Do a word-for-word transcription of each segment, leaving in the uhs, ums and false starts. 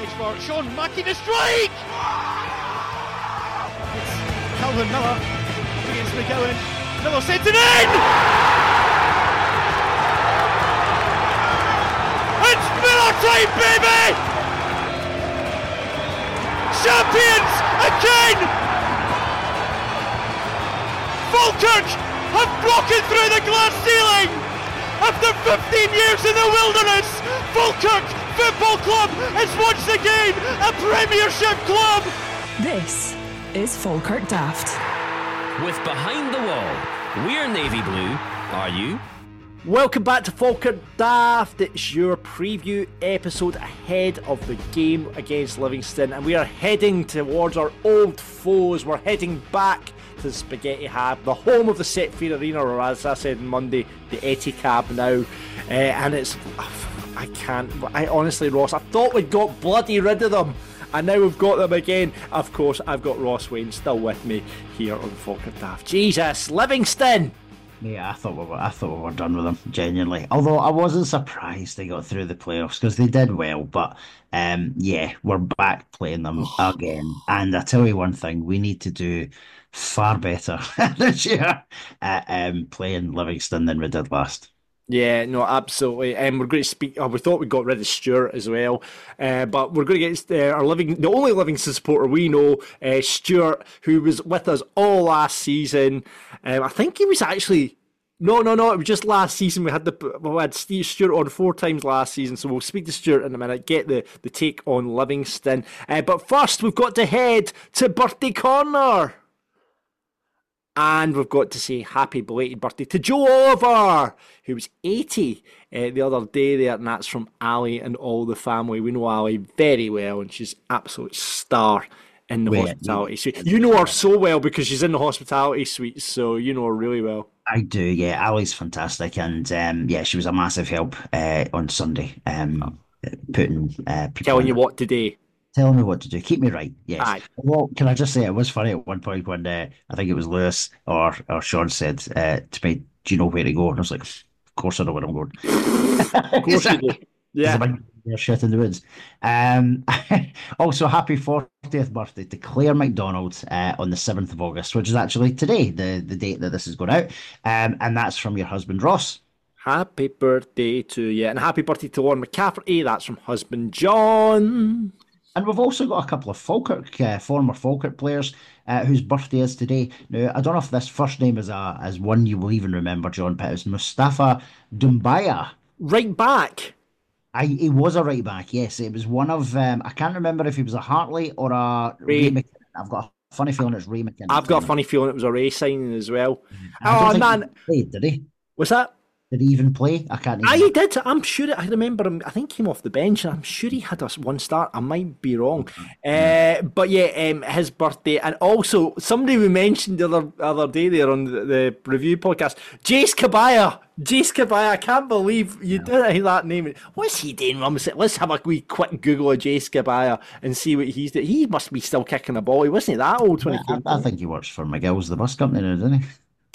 It's for Sean Mackie to strike! It's Calvin Miller against McGowan. Miller sends it in! It's Miller time, baby! Champions again! Falkirk have broken through the glass ceiling! After fifteen years in the wilderness, Falkirk Football Club is once again a Premiership club! This is Falkirk Daft. With Behind the Wall, we're navy blue, are you? Welcome back to Falkirk Daft. It's your preview episode ahead of the game against Livingston, and we are heading towards our old foes. We're heading back to the Spaghetti Hab, the home of the Set Fair Arena, or as I said on Monday, the Etihad now. Uh, and it's, I can't, I honestly, Ross, I thought we'd got bloody rid of them, and now we've got them again. Of course, I've got Ross Wayne still with me here on Falkirk Daft. Jesus, Livingston! Yeah, I thought we were, I thought we were done with them, genuinely. Although I wasn't surprised they got through the playoffs because they did well. But um, yeah, we're back playing them again. And I tell you one thing, we need to do far better this year at um, playing Livingston than we did last. Yeah, no, absolutely. And um, we're going to speak. Oh, we thought we got rid of Stuart as well, uh, but we're going to get uh, our living, the only Livingston supporter we know, uh, Stuart, who was with us all last season. Um, I think he was actually. No, no, no. It was just last season. We had the we had Steve Stuart on four times last season, so we'll speak to Stuart in a minute. Get the, the take on Livingston. Uh, but first, we've got to head to Birthday Corner. And we've got to say happy belated birthday to Joe Oliver, who was eighty uh, the other day there, and that's from Ali and all the family. We know Ali very well, and she's an absolute star in the Wait, hospitality suite. You know her so well because she's in the hospitality suite, so you know her really well. I do, yeah. Ali's fantastic, and um, yeah, she was a massive help uh, on Sunday, um, putting uh, people telling you what to do. Telling me what to do. Keep me right. Yes. Aye. Well, can I just say it was funny at one point when uh, I think it was Lewis or or Sean said uh, to me, "Do you know where to go?" And I was like, "Of course I know where I'm going." Of course you do. Yeah. There's shit in the woods. Um, also, happy fortieth birthday to Claire McDonald uh, on the seventh of August, which is actually today, the, the date that this is going out. Um, and that's from your husband, Ross. Happy birthday to you. And happy birthday to Lauren McCafferty. That's from husband John. And we've also got a couple of Falkirk, uh, former Falkirk players uh, whose birthday is today. Now, I don't know if this first name is a as one you will even remember, John, but it's Mustafa Doumbia. Right back. I, he was a right back, yes. It was one of, um, I can't remember if he was a Hartley or a Ray, Ray McKinnon. I've got a funny feeling it's Ray McKinnon. I've got a funny feeling it was a Ray signing as well. I oh, man. He played, did he? What's that? Did he even play? I can't even... Ah, he did. I'm sure. I remember him. I think he came off the bench, and I'm sure he had us one start. I might be wrong. Uh, but yeah, um, his birthday. And also, somebody we mentioned the other, other day there on the, the review podcast, Jace Kabaya. Jace Kabaya. I can't believe you yeah. did that name. What's he doing? Let's have a wee quick Google of Jace Kabaya and see what he's doing. He must be still kicking a ball. He wasn't that old when yeah, he came. I, I think he works for McGill's, the bus company now, doesn't he?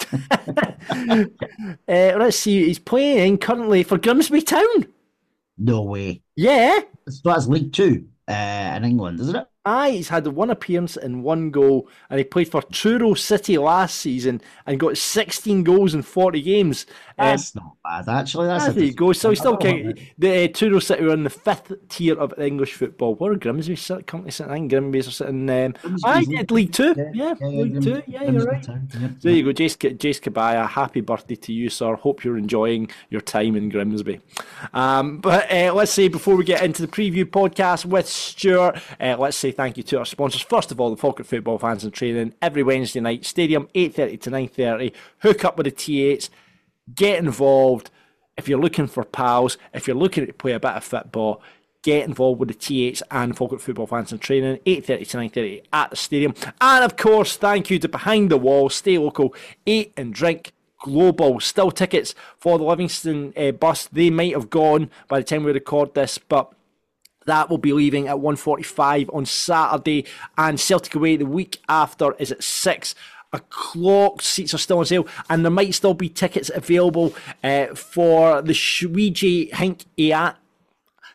uh, let's see. He's playing currently for Grimsby Town. No way. Yeah. So that's League Two uh, in England, isn't it? Aye, he's had one appearance and one goal, and he played for Truro City last season and got sixteen goals in forty games. That's um, not bad, actually. That's there you go. So he's still kicking. The uh, Truro City are in the fifth tier of English football. Where are Grimsby currently sitting? I think Grimsby's are sitting. Um, I did League Two. Yeah, yeah, yeah League yeah, Two. Yeah, you're right. Yep, so there you go, Jace, Jace Kabaya. Happy birthday to you, sir. Hope you're enjoying your time in Grimsby. Um, but uh, let's say before we get into the preview podcast with Stuart, uh, let's say thank you to our sponsors. First of all, the Falkirk Football Fans and Training every Wednesday night. Stadium eight thirty to nine thirty. Hook up with the T eights. Get involved. If you're looking for pals, if you're looking to play a bit of football, get involved with the T eights and Falkirk Football Fans and Training, eight thirty to nine thirty at the stadium. And of course, thank you to Behind the Wall, Stay Local, Eat and Drink Global. Still tickets for the Livingston uh, bus. They might have gone by the time we record this, but that will be leaving at one forty-five on Saturday, and Celtic away the week after is at six o'clock. Seats are still on sale, and there might still be tickets available uh, for the Shweegie Hink Iat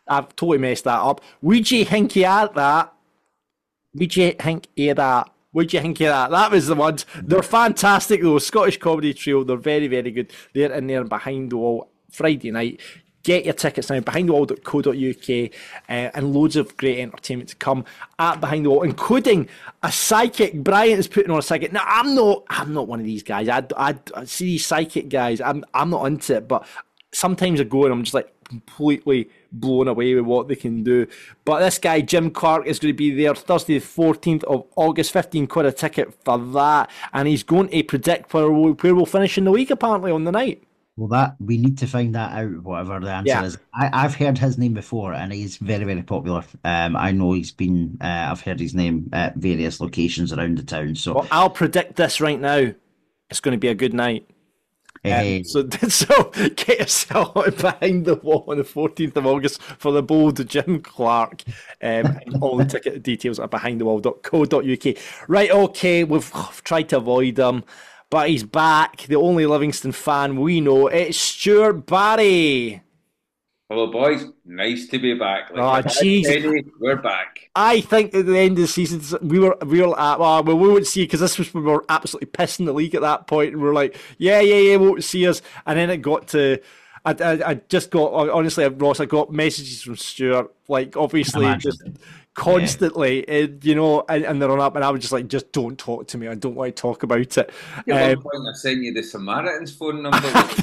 I've totally messed that up. Would you think you had that? Would you think you that? Would you think of that? That was the ones. They're fantastic though. Scottish comedy trio. They're very, very good. They're in there behind the wall Friday night. Get your tickets now, behind the wall dot co dot U K, uh, and loads of great entertainment to come at Behind the Wall, including a psychic. Bryant is putting on a psychic. Now, I'm not I'm not one of these guys. I, I, I see these psychic guys. I'm I'm not into it, but sometimes I go and I'm just like completely blown away with what they can do. But this guy, Jim Clark, is going to be there Thursday the fourteenth of August, fifteen quid a ticket for that. And he's going to predict where we'll, where we'll finish in the week, apparently, on the night. Well, that we need to find that out, whatever the answer Yeah. is. I, I've heard his name before, and he's very, very popular. Um, I know he's been, uh, I've heard his name at various locations around the town. So, Well, I'll predict this right now. It's going to be a good night. eh, Um, so, so get yourself behind the wall on the fourteenth of August for the bold Jim Clark. Um, and all the ticket details are behind the wall dot co dot U K. Right, okay, we've oh, tried to avoid him, but he's back. The only Livingston fan we know. It's Stuart Barry. Hello, boys. Nice to be back. Oh, I said, jeez. Eddie, we're back. I think at the end of the season, we were we were at, well, we won't see, because this was when we were absolutely pissing the league at that point, and we were like, yeah, yeah, yeah, won't see us. And then it got to, I, I, I just got, honestly, Ross, I got messages from Stuart, like, obviously, Imagine. just constantly, uh, you know, and, and they're on up, and I was just like, just don't talk to me. I don't want to talk about it. At Um, one point, I sent you the Samaritans phone number.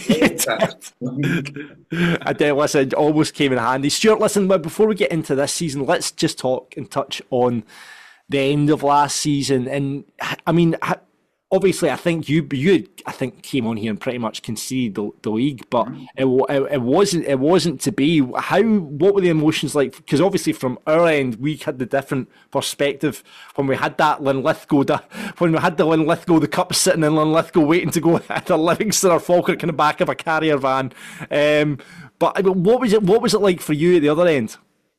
I did, listen, it almost came in handy. Stuart, listen, but before we get into this season, let's just talk and touch on the end of last season. And I mean, obviously, I think you, you, I think came on here and pretty much conceded the, the league, but it, it, it wasn't, it wasn't to be. How, what were the emotions like? Because obviously, from our end, we had the different perspective when we had that Linlithgow, the, when we had the Linlithgow, the cup sitting in Linlithgow, waiting to go at the Livingston or Falkirk in the back of a carrier van. Um, but I mean, what was it? What was it like for you at the other end?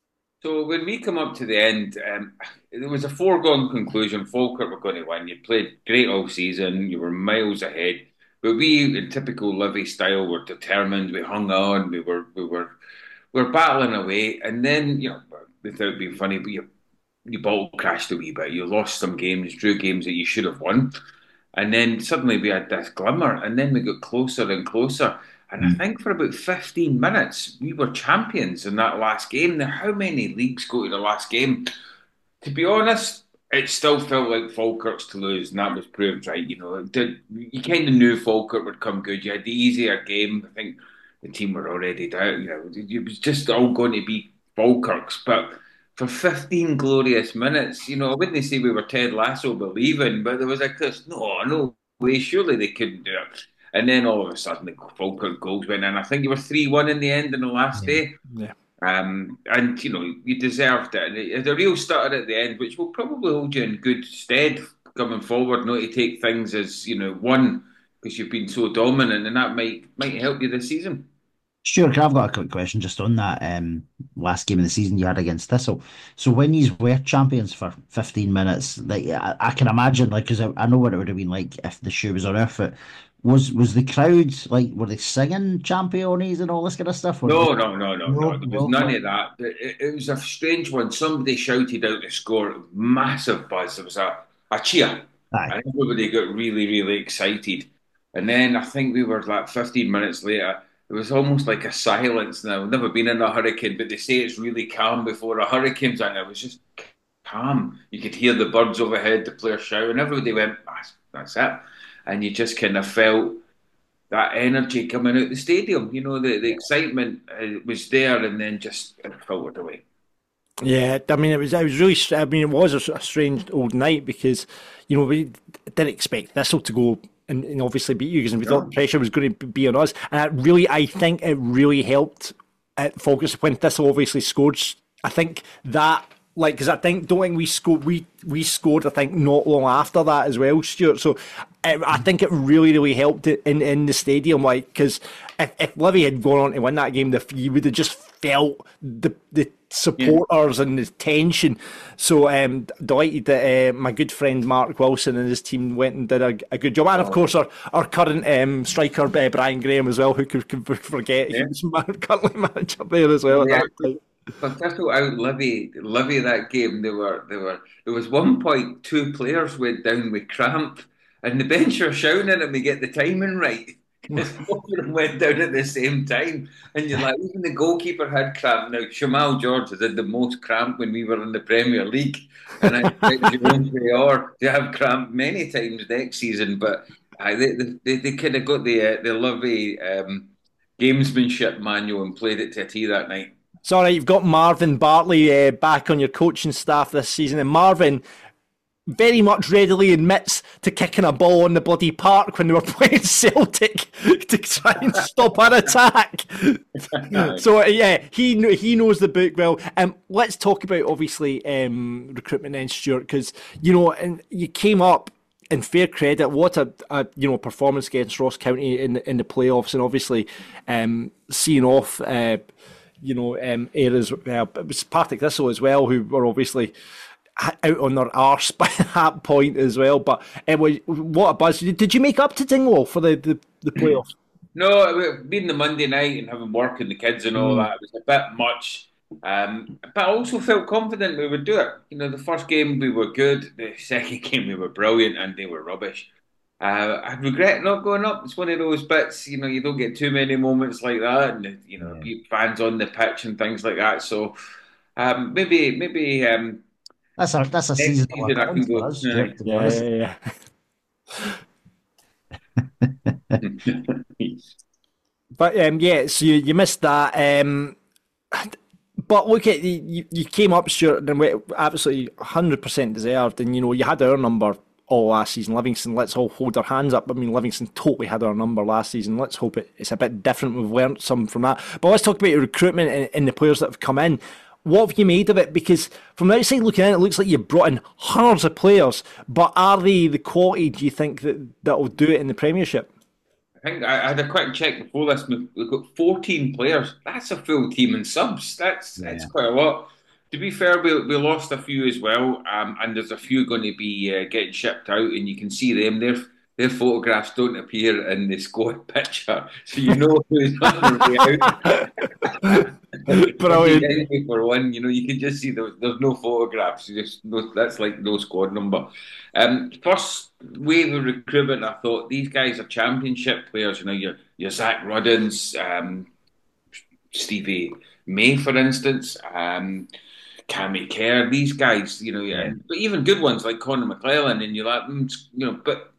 So when we come up to the end, um, there was a foregone conclusion. Falkirk were going to win. You played great all season. You were miles ahead. But we, in typical Livy style, were determined. We hung on. We were, we were, we were battling away. And then, you know, without being funny, but you, you ball crashed a wee bit. You lost some games, drew games that you should have won. And then suddenly we had this glimmer. And then we got closer and closer. And I think for about fifteen minutes, we were champions in that last game. Now, how many leagues go to the last game? To be honest, it still felt like Falkirk's to lose, and that was proved right. You know, it did, you kind of knew Falkirk would come good. You had the easier game. I think the team were already down. You know, it was just all going to be Falkirk's. But for fifteen glorious minutes, you know, I wouldn't say we were Ted Lasso believing, but there was like this, no, no way, surely they couldn't do it. And then all of a sudden, the Falkirk goals went in. I think you were three one in the end in the last Yeah. day. Yeah. Um, and, you know, you deserved it. And it, the real starter at the end, which will probably hold you in good stead coming forward, not to take things as, you know, one, because you've been so dominant, and that might might help you this season. Sure, I've got a quick question just on that um, last game of the season you had against Thistle. So when you were champions for fifteen minutes, like I, I can imagine, like, because I, I know what it would have been like if the shoe was on our foot. Was was the crowd, like, were they singing Champions and all this kind of stuff? Or No, no, no, no, no. No, There was no. none of that. It, it was a strange one. Somebody shouted out the score. Massive buzz. There was a, a cheer. Aye. And everybody got really, really excited. And then I think we were like fifteen minutes later, it was almost like a silence. Now, I've never been in a hurricane, but they say it's really calm before a hurricane's in. It was just calm. You could hear the birds overhead, the players shout, and everybody went, that's, that's it. And you just kind of felt that energy coming out the stadium. You know, the, the excitement uh, was there, and then just it filtered away. Yeah, I mean, it was it was really, I mean, it was a, a strange old night because, you know, we didn't expect Thistle to go and, and obviously beat you because we thought the pressure was going to be on us. And it really, I think it really helped at Focus when Thistle obviously scored. I think that, like, because I think, don't think we scored, we, we scored, I think, not long after that as well, Stuart. So it, I think it really, really helped it in, in the stadium, like, because if, if Livy had gone on to win that game, the, you would have just felt the the supporters yeah. and the tension. So um, delighted that uh, my good friend Mark Wilson and his team went and did a, a good job. And of course our, our current um, striker uh, Brian Graham as well, who could, could forget yeah. he was currently manager there as well. Yeah. But Thistle out Livy, Livy that game. They were, they were. There was one point two players went down with cramp, and the bench were shouting at them to get the timing right. Because both of them went down at the same time, and you're like, even the goalkeeper had cramp. Now Shamal George has had the most cramp when we were in the Premier League, and I expect Jerome Traore to have cramp many times next season. But uh, they, they, they kind of got the uh, the Livy um, gamesmanship manual and played it to a T that night. It's all right, you've got Marvin Bartley uh, back on your coaching staff this season, and Marvin very much readily admits to kicking a ball on the bloody park when they were playing Celtic to try and stop our attack. So yeah, he he knows the book well. Um, let's talk about obviously um, recruitment then, Stuart, because you know, and you came up. In fair credit, what a, a you know performance against Ross County in the, in the playoffs, and obviously um, seeing off. Uh, you know, um, eras. Well, it was Partick Thistle as well, who were obviously out on their arse by that point as well. But it was what a buzz. Did you make up to Dingwall for the, the, the playoffs? No, being the Monday night and having work and the kids and all mm. that, it was a bit much. Um, but I also felt confident we would do it. You know, the first game we were good. The second game we were brilliant, and they were rubbish. Uh, I regret not going up. It's one of those bits, you know, you don't get too many moments like that, and you know, yeah. fans on the pitch and things like that. So um, maybe, maybe um, that's a that's a season. season I can go. Us, yeah, yeah, yeah. But um, yeah, so you, you missed that. Um, but look at you, you came up, Stuart, and absolutely one hundred percent deserved, and you know, you had our number all last season. Livingston, let's all hold our hands up. I mean, Livingston totally had our number last season. Let's hope it, it's a bit different. We've learnt some from that. But let's talk about your recruitment and, and the players that have come in. What have you made of it? Because from the outside looking in, it looks like you've brought in hundreds of players. But are they the quality, do you think, that that will do it in the Premiership? I think I had a quick check before this. We've got fourteen players. That's a full team in subs. That's, yeah. that's quite a lot. To be fair, we, we lost a few as well, um, and there's a few going to be uh, getting shipped out, and you can see them. Their their photographs don't appear in the squad picture, so you know who's on their way out. Brilliant. For one, you know, you can just see there's, there's no photographs. You just no, that's like no squad number. Um, first wave of recruitment, I thought these guys are championship players. You know, your your Zach Ruddens, um, Stevie May, for instance. Um, Cammy Kerr, these guys, you know, yeah. But even good ones like Conor McClellan, and you're like, mm, you know, but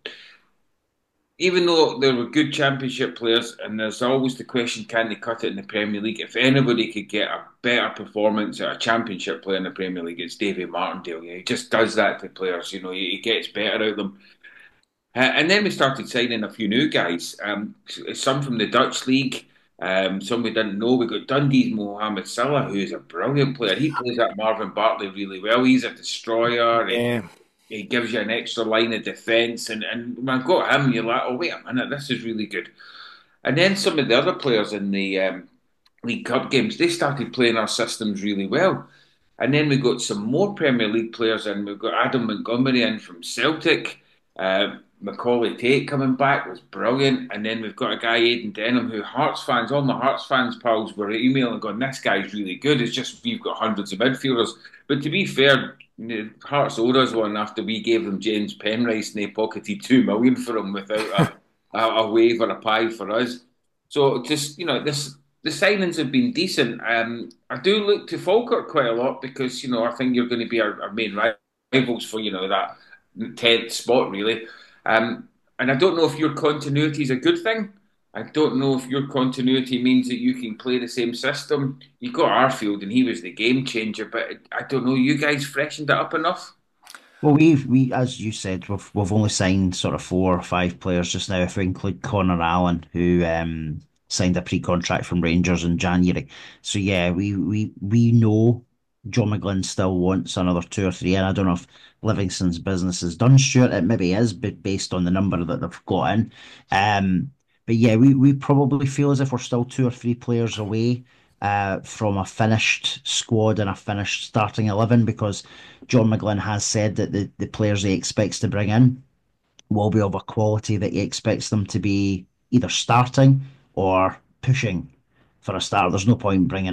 even though they were good championship players, and there's always the question, can they cut it in the Premier League? If anybody could get a better performance at a championship player in the Premier League, it's Davy Martindale. Yeah, he just does that to players, you know, he, he gets better out of them. Uh, and then we started signing a few new guys, um, some from the Dutch League. Um, some we didn't know. We got Dundee's Mohamed Salah, who's a brilliant player. He plays that Marvin Bartley really well. He's a destroyer. Yeah. He, he gives you an extra line of defence. And, and when I got him, you're like, oh, wait a minute, this is really good. And then some of the other players in the um, League Cup games, they started playing our systems really well. And then we got some more Premier League players in. We've got Adam Montgomery in from Celtic. Uh, Macaulay Tate coming back was brilliant, and then we've got a guy, Aidan Denham, who Hearts fans, all my Hearts fans pals were emailing going, this guy's really good. It's just we've got hundreds of midfielders. But to be fair, Hearts owed us one after we gave them James Penrice and they pocketed two million for him without a, a, a wave or a pie for us. So just, you know, this the signings have been decent. Um, I do look to Falkirk quite a lot because, you know, I think you're going to be our, our main rivals for, you know, that tenth spot really. Um, and I don't know if your continuity is a good thing. I don't know if your continuity means that you can play the same system. You got Arfield and he was the game changer, but I don't know, you guys freshened it up enough? Well, we've, we, as you said, we've, we've only signed sort of four or five players just now, if we include Connor Allen, who um, signed a pre-contract from Rangers in January. So yeah, we, we, we know John McGlynn still wants another two or three, and I don't know if Livingston's business is done, Stuart. It maybe is, but based on the number that they've got in. Um, but yeah, we, we probably feel as if we're still two or three players away uh, from a finished squad and a finished starting eleven, because John McGlynn has said that the, the players he expects to bring in will be of a quality that he expects them to be either starting or pushing for a start. There's no point bringing in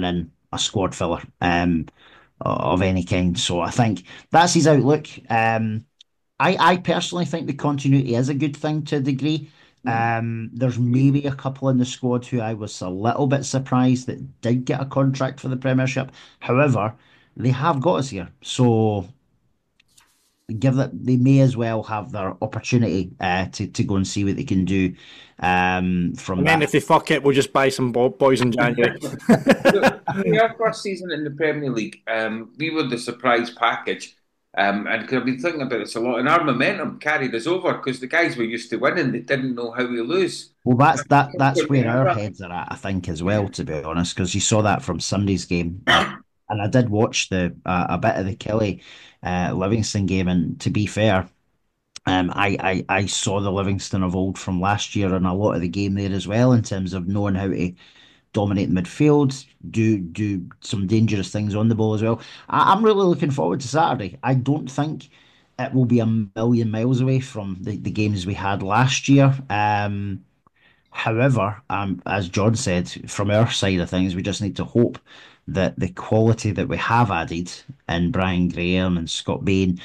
a squad filler um, of any kind. So I think that's his outlook. Um, I, I personally think the continuity is a good thing to a degree. Um, there's maybe a couple in the squad who I was a little bit surprised that did get a contract for the Premiership. However, they have got us here, so give that they may as well have their opportunity uh, to to go and see what they can do um, from And that. then if they fuck it, we'll just buy some bo- boys in January. Our first season in the Premier League, um, we were the surprise package. Um, and cause I've been thinking about this a lot, and our momentum carried us over because the guys were used to winning; they didn't know how to lose. Well, that's that. That's where our heads are at, I think, as well. To be honest, because you saw that from Sunday's game, uh, and I did watch the uh, a bit of the Kelly uh, Livingston game. And to be fair, um, I, I I saw the Livingston of old from last year and a lot of the game there as well, in terms of knowing how to dominate midfield, do do some dangerous things on the ball as well. I, I'm really looking forward to Saturday. I don't think it will be a million miles away from the, the games we had last year. Um, however, um, as John said, from our side of things, we just need to hope that the quality that we have added in Brian Graham and Scott Bain,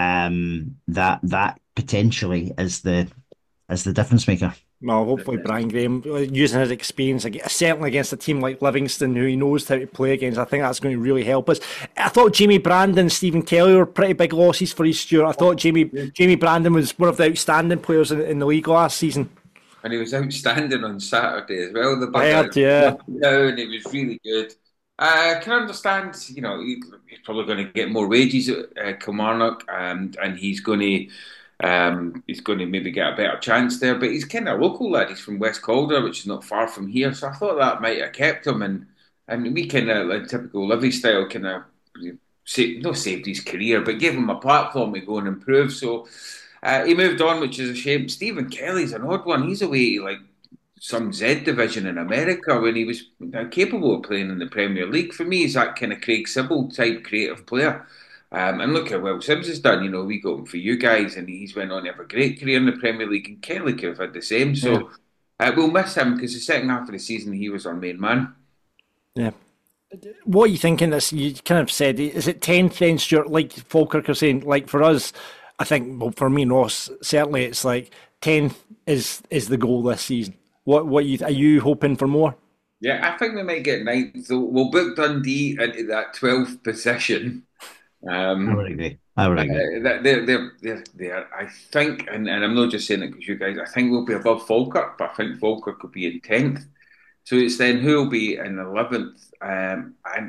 um, that that potentially is the is the difference maker. Well, hopefully Brian Graham, using his experience, certainly against a team like Livingston, who he knows how to play against, I think that's going to really help us. I thought Jamie Brandon and Stephen Kelly were pretty big losses for East Stewart. I thought Jamie Jamie Brandon was one of the outstanding players in, in the league last season. And he was outstanding on Saturday as well. The I heard, yeah. Down, it was really good. Uh, I can understand, you know, he's probably going to get more wages at uh, Kilmarnock, and, and he's going to Um, he's going to maybe get a better chance there, but he's kind of a local lad. He's from West Calder, which is not far from here. So I thought that might have kept him, and and we kind of, like typical Livy style, kind of saved, not saved his career, but gave him a platform to go and improve. So uh, he moved on, which is a shame. Stephen Kelly's an odd one. He's away to like some Z division in America when he was capable of playing in the Premier League. For me, he's that kind of Craig Sibbald type creative player. Um, and look how well Sims has done. You know, we got him for you guys, and he's went on to have a great career in the Premier League. And Kelly could have had the same. So yeah. uh, we'll miss him because the second half of the season he was our main man. Yeah. What are you thinking? This you kind of said, is it tenth then, Stuart? Like Falkirk are saying, like for us, I think. Well, for me, Ross, certainly it's like tenth is is the goal this season. What what you are you hoping for more? Yeah, I think we might get ninth. So we'll book Dundee into that twelfth position. Um, I would agree. I would agree. Uh, they're, they're, they're, they're, I think, and, and I'm not just saying it because you guys, I think we'll be above Falkirk, but I think Falkirk could be in tenth. So it's then who will be in eleventh. Um, and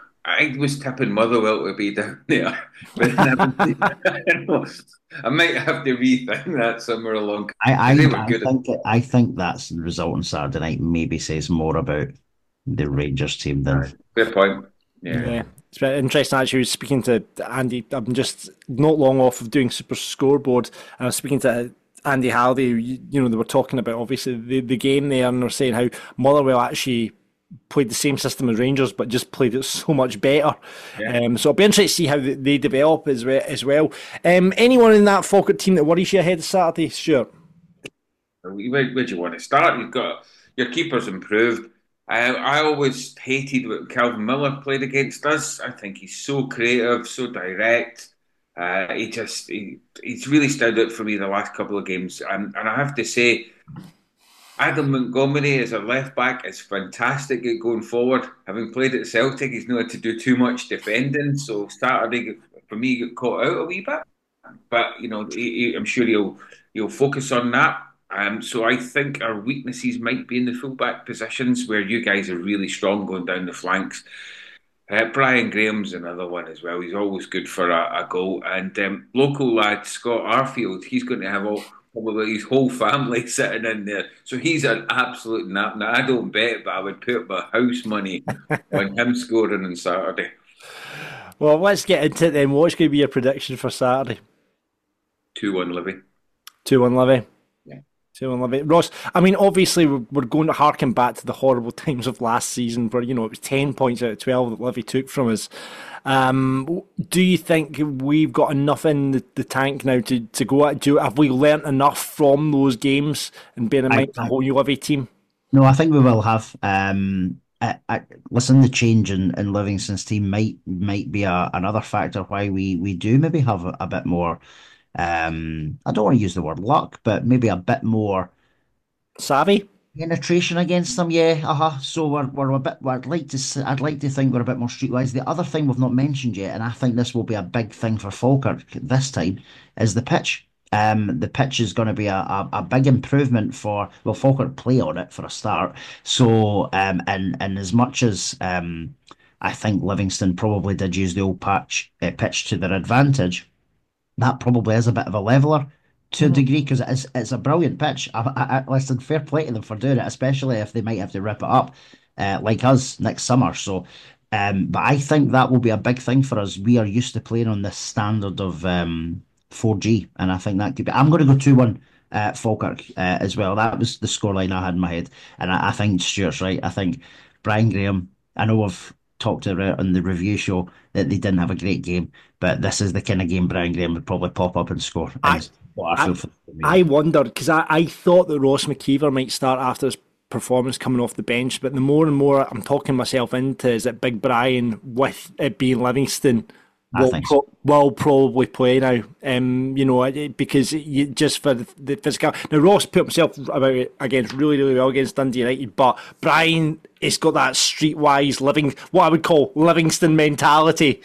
I was tipping Motherwell to be down there. But I might have to rethink that somewhere along. I, I, I, think, it, I think that's the result on Saturday night maybe says more about the Rangers team than. Fair point. Yeah. yeah. It's very interesting actually. I was speaking to Andy, I'm just not long off of doing Super Scoreboard, and I was speaking to Andy Halliday. You, you know, they were talking about obviously the, the game there, and they're saying how Motherwell actually played the same system as Rangers, but just played it so much better. Yeah. Um, so it'll be interesting to see how they, they develop as, re- as well. Um, anyone in that Falkirk team that worries you ahead of Saturday, Stuart? Where, where do you want to start? You've got your keeper's improved. I, I always hated what Calvin Miller played against us. I think he's so creative, so direct. Uh, he just he, he's really stood out for me the last couple of games. And, and I have to say, Adam Montgomery as a left back is fantastic at going forward. Having played at Celtic, he's not had to do too much defending. So Saturday, for me, got caught out a wee bit. But you know, he, he, I'm sure he'll he'll focus on that. Um, so I think our weaknesses might be in the fullback positions where you guys are really strong going down the flanks. Uh, Brian Graham's another one as well. He's always good for a, a goal. And um, local lad Scott Arfield, he's going to have all, probably his whole family sitting in there. So he's an absolute nap. Now, I don't bet, but I would put my house money on him scoring on Saturday. Well, let's get into it then. What's going to be your prediction for Saturday? two one Livy. two one Livy. two one Livy. Ross, I mean, obviously we're going to harken back to the horrible times of last season where, you know, it was ten points out of twelve that Livy took from us. Um, do you think we've got enough in the, the tank now to, to go at? Do, have we learnt enough from those games and bear in mind the whole new Livy team? No, I think we will have. Um, I, I, listen, the change in, in Livingston's team might might be a, another factor why we, we do maybe have a, a bit more. Um, I don't want to use the word luck, but maybe a bit more savvy penetration against them. Yeah, uh-huh. So we're we're a bit. I'd like to s- I'd like to think we're a bit more streetwise. The other thing we've not mentioned yet, and I think this will be a big thing for Falkirk this time, is the pitch. Um, the pitch is going to be a, a, a big improvement for, well, Falkirk play on it for a start. So, um, and and as much as um, I think Livingston probably did use the old patch uh, pitch to their advantage, that probably is a bit of a leveler to a degree because it is, it's a brilliant pitch. I, I, I, listen, fair play to them for doing it, especially if they might have to rip it up uh, like us next summer. So, um, but I think that will be a big thing for us. We are used to playing on this standard of um, four G, and I think that could be. I'm going to go two one uh, Falkirk uh, as well. That was the scoreline I had in my head, and I, I think Stuart's right. I think Brian Graham. I know we've talked about on the review show that they didn't have a great game, but this is the kind of game Brian Graham would probably pop up and score. I, And what I I, feel for I wondered because I, I thought that Ross McKeever might start after his performance coming off the bench, but the more and more I'm talking myself into is that Big Brian, with it being Livingston, I will, think pro- will probably play now. Um, you know, it- because you, just for the, the physical. Now Ross put himself about it against really, really well against Dundee United, but Brian has got that streetwise living, what I would call Livingston mentality,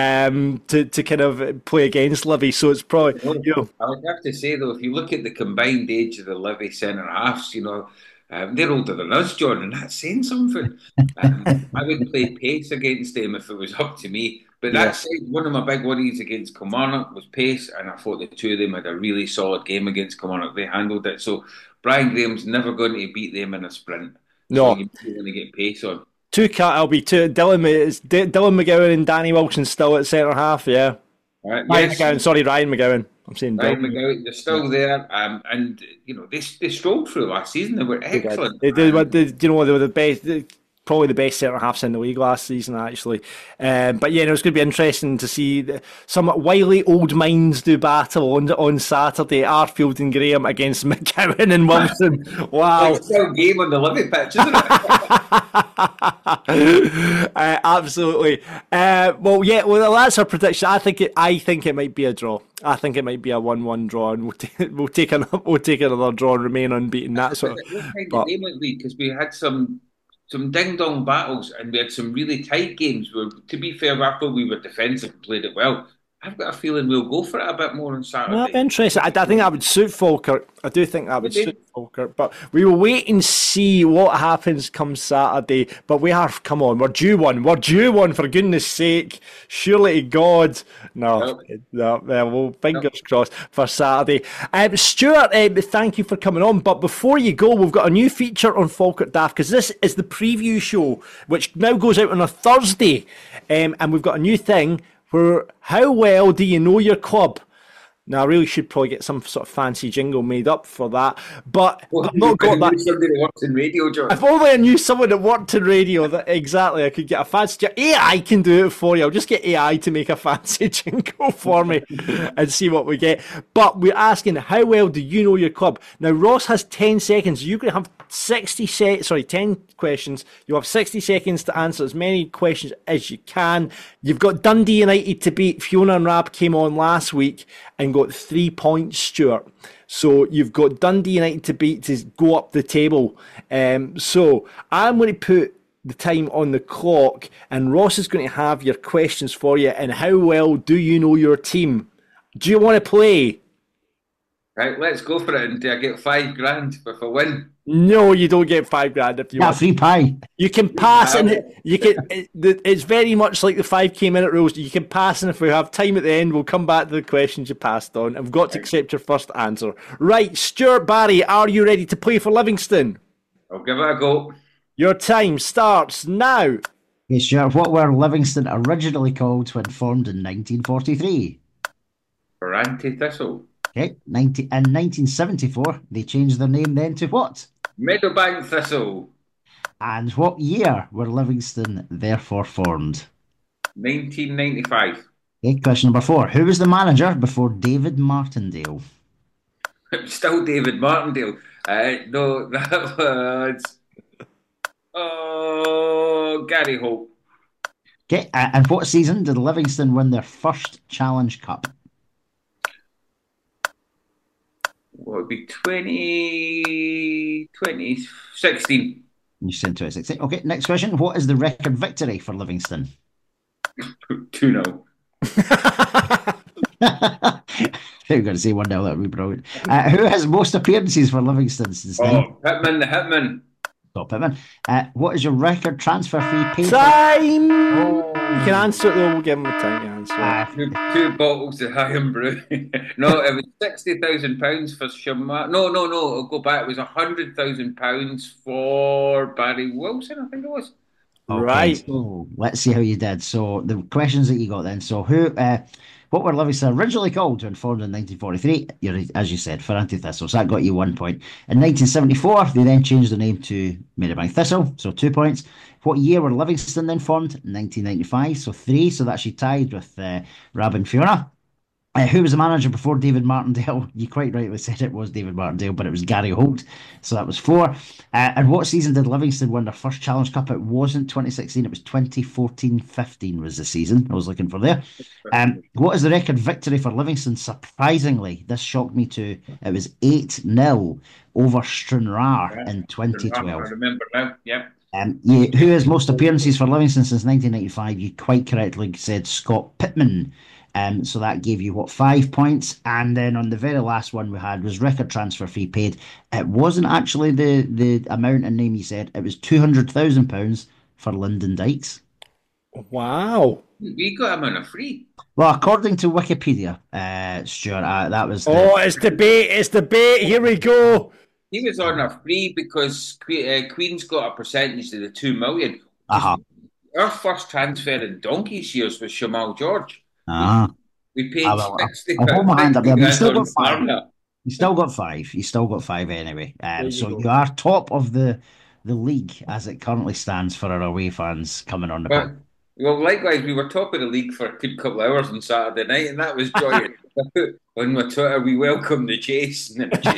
um, to to kind of play against Livy. So it's probably, you know, I would have to say though, if you look at the combined age of the Livy centre halves, you know, um, they're older than us, John, and that's saying something. Um, I would play pace against them if it was up to me. But Yeah. that said, one of my big worries against Kilmarnock was pace, and I thought the two of them had a really solid game against Kilmarnock. They handled it. So Brian Graham's never going to beat them in a sprint. No. So you're going to get pace on. Two cat L B two. Dylan, is D- Dylan McGowan and Danny Wilson still at centre half. Yeah, All right, Ryan yes. McGowan. Sorry, Ryan McGowan. I'm saying Ryan Dylan. McGowan, they're still there, um, and you know they they strolled through last season. They were They did. excellent. They did. Um, But they, you know, they were the best. Probably the best centre halves in the league last season, actually. Um, but yeah, no, it's going to be interesting to see the, some wily old minds do battle on on Saturday. Arfield and Graham against McGowan and Wilson. Wow. It's still a game on the Livy pitch, isn't it? uh, absolutely. Uh, well, yeah. Well, that's our prediction. I think it. I think it might be a draw. I think it might be a one-one draw, and we'll, t- we'll take an, we'll take another draw and remain unbeaten. That sort of. What kind But of game it be? Because we had some some ding dong battles, and we had some really tight games. Where, to be fair, I thought we were defensive and played it well. I've got a feeling we'll go for it a bit more on Saturday. no, I'm interested. I, I think that would suit Falkirk. I do think that would Maybe. suit Falkirk. But we will wait and see what happens come Saturday. But we are, come on, we're due one. We're due one, for goodness sake. Surely to God. No, no, no well, fingers crossed for Saturday. Um, Stuart, um, thank you for coming on. But before you go, we've got a new feature on Falkirk Daft, because this is the preview show, which now goes out on a Thursday. Um, and we've got a new thing where, how well do you know your club? Now, I really should probably get some sort of fancy jingle made up for that, but Well, I've not got that. Somebody that works in radio, John. If only I knew someone that worked in radio, that exactly, I could get a fancy. A I can do it for you. I'll just get A I to make a fancy jingle for me and see what we get. But we're asking, how well do you know your club? Now, Ross has ten seconds. You're going to have sixty se- sorry, ten questions. You have sixty seconds to answer as many questions as you can. You've got Dundee United to beat. Fiona and Rab came on last week and got three points, Stuart. So you've got Dundee United to beat to go up the table. Um, so I'm going to put the time on the clock, and Ross is going to have your questions for you. And how well do you know your team? Do you want to play? Right, let's go for it. And I get five grand if I win. No, you don't get five grand if you yeah, want. free pie. You can pass, and it, you can. It, the- it's very much like the five k minute rules. You can pass, and if we have time at the end, we'll come back to the questions you passed on. I've got to accept your first answer. Right, Stuart Barry, are you ready to play for Livingston? I'll give it a go. Your time starts now. Okay, Stuart, what were Livingston originally called when formed in nineteen forty-three? Ferranti Thistle. Okay, ninety in nineteen seventy-four, they changed their name then to what? Meadowbank Thistle. And what year were Livingston therefore formed? nineteen ninety-five. Okay, question number four. Who was the manager before David Martindale? Still David Martindale. Uh, no, that was... Oh, Gary Holt. Okay, uh, and what season did Livingston win their first Challenge Cup? What would be twenty, twenty sixteen? You said twenty sixteen. Okay, next question. What is the record victory for Livingston? two nil. You're going to say one nil, that would be brilliant. Uh, who has most appearances for Livingston since then? Oh, Pittman, the Hitman. Stop Pittman. Uh, what is your record transfer fee paid? Time! Oh. You can answer it though, we'll give him a time to answer. Uh, Two, two bottles of Higham Brew. No, it was sixty thousand pounds for Shamar. No, no, no, I'll go back. It was one hundred thousand pounds for Barry Wilson, I think it was. Okay, right. So let's see how you did. So the questions that you got then. So who, uh, what were Livingston originally called when formed in nineteen forty-three? You're, as you said, Ferranti Thistle. So that got you one point. In nineteen seventy-four, they then changed the name to Marybank Thistle. So two points. What year were Livingston then formed? nineteen ninety-five. So three. So that's you tied with uh, Rab and Fiona. Uh, who was the manager before David Martindale? You quite rightly said it was David Martindale, but it was Gary Holt. So that was four. Uh, and what season did Livingston win their first Challenge Cup? It wasn't twenty sixteen, it was twenty fourteen fifteen was the season I was looking for there. Um, what is the record victory for Livingston? Surprisingly, this shocked me too. It was eight nil over Stranraer yeah. in twenty twelve. I remember now, yeah. Um, yeah, who has most appearances for Livingston since nineteen ninety-five? You quite correctly said Scott Pittman. Um, so that gave you, what, five points? And then on the very last one we had was record transfer fee paid. It wasn't actually the, the amount and name you said. It was two hundred thousand pounds for Lyndon Dykes. Wow. We got him on a free. Well, according to Wikipedia, uh, Stuart, uh, that was... The... Oh, it's debate, it's debate, here we go. He was on a free because uh, Queen's got a percentage of the two million. Uh-huh. Our first transfer in donkey's years was Shamal George. Ah. We paid ah, well, sixty. I'll hold my hand up there. You still got five. Farmer. You still got five. You still got five anyway. Um, you so go. You are top of the the league as it currently stands for our away fans coming on the well, well, likewise, we were top of the league for a good couple of hours on Saturday night, and that was joyous. On my Twitter, we welcome the chase.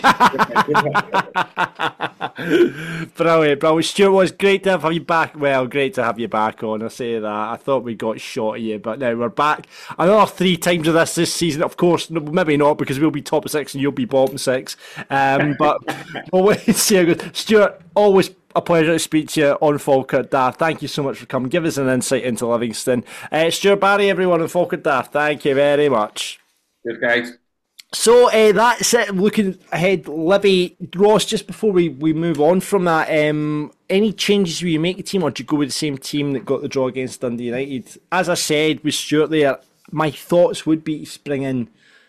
Brilliant, brilliant. Stuart, was great to have you back. Well, great to have you back on. I say that. I thought we got short of you, but now we're back. Another three times of this this season. Of course, maybe not because we'll be top six and you'll be bottom six. Um, but we'll wait and see how good. Stuart, always a pleasure to speak to you on Falkirk Daft. Thank you so much for coming. Give us an insight into Livingston. Uh, Stuart Barry, everyone on Falkirk Daft. Thank you very much. Good guys. So uh, that's it. Looking ahead, Livy, Ross, just before we, we move on from that, um, any changes will you make the team, or do you go with the same team that got the draw against Dundee United? As I said with Stuart there, my thoughts would be to bring in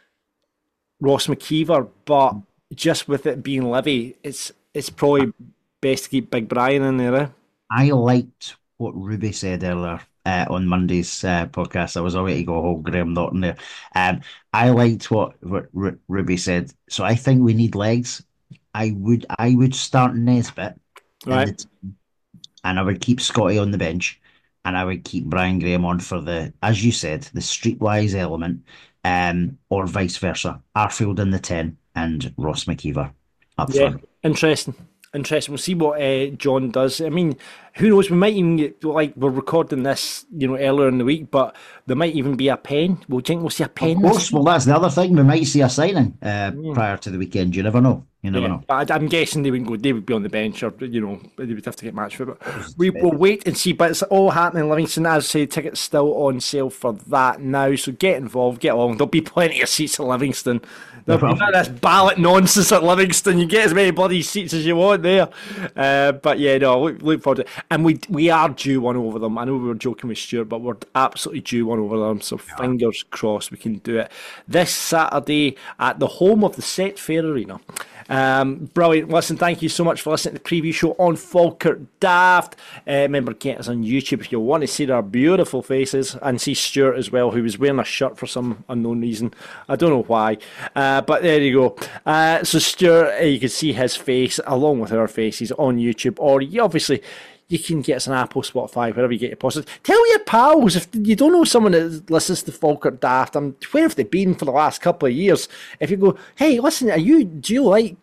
Ross McKeever, but just with it being Livy, it's it's probably best to keep Big Brian in there. Eh? I liked what Ruby said earlier. Uh, on Monday's uh, podcast, I was away to go home, Graham Norton there. Um, I liked what, what R- Ruby said. So I think we need legs. I would I would start Nesbitt, right, team, and I would keep Scotty on the bench, and I would keep Brian Graham on for the, as you said, the streetwise element, um, or vice versa. Arfield in the ten and Ross McKeever up yeah, front. Interesting. Interesting. We'll see what uh, John does. I mean, who knows? We might even get, like, we're recording this, you know, earlier in the week, but there might even be a pen. We'll think we'll see a pen. Of course. Well, that's the other thing. We might see a signing uh, mm. prior to the weekend. You never know. You never yeah, know. I, I'm guessing they wouldn't go. They would be on the bench, or you know, they would have to get matched for it. But we will wait and see. But it's all happening in Livingston. As I say, tickets still on sale for that now. So get involved, get along. There'll be plenty of seats at Livingston. There'll be none of this ballot nonsense at Livingston. You get as many bloody seats as you want there. Uh, but yeah, no, look, look forward to it. And we we are due one over them. I know we were joking with Stuart, but we're absolutely due one over them. So yeah. Fingers crossed we can do it this Saturday at the home of the Set Fair Arena. Um, brilliant. Listen, thank you so much for listening to the preview show on Falkirk Daft. Uh, remember, get us on YouTube if you want to see our beautiful faces and see Stuart as well, who was wearing a shirt for some unknown reason. I don't know why, uh, but there you go. Uh, so Stuart, uh, you can see his face along with our faces on YouTube, or you obviously you can get us an Apple, Spotify, wherever you get your podcasts. Tell your pals, if you don't know someone that listens to Falkirk Daft, um, where have they been for the last couple of years? If you go, hey, listen, are you? Do you like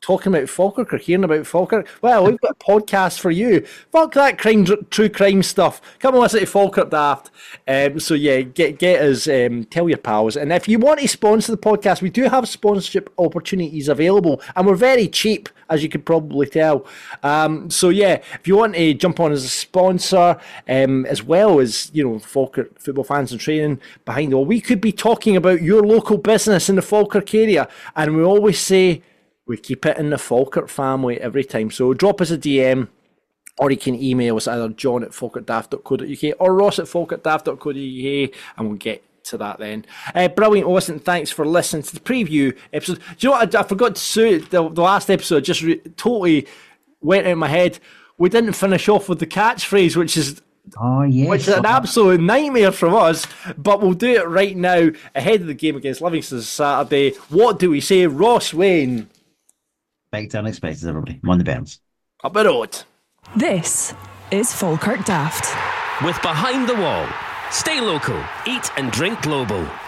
talking about Falkirk or hearing about Falkirk, well, we've got a podcast for you. Fuck that crime, true crime stuff. Come and listen to Falkirk Daft. Um, so yeah, get get us, um, tell your pals. And if you want to sponsor the podcast, we do have sponsorship opportunities available, and we're very cheap, as you could probably tell. Um, so yeah, if you want to jump on as a sponsor, um, as well as, you know, Falkirk Football Fans and Training Behind the Wall, we could be talking about your local business in the Falkirk area, and we always say we keep it in the Falkirk family every time. So drop us a D M, or you can email us either john at falkirk daft dot co dot uk or ross at falkirk daft dot co dot uk, and we'll get to that then. Uh, brilliant. Listen, thanks for listening to the preview episode. Do you know what? I, I forgot to say, the, the last episode just re- totally went out of my head. We didn't finish off with the catchphrase, which is Oh, yes. Which is an absolute nightmare from us, but we'll do it right now ahead of the game against Livingston Saturday. What do we say? Ross Wayne. Back to unexpected, everybody. I'm on the Burns. Up the road. This is Falkirk Daft. With Behind the Wall. Stay local, eat and drink global.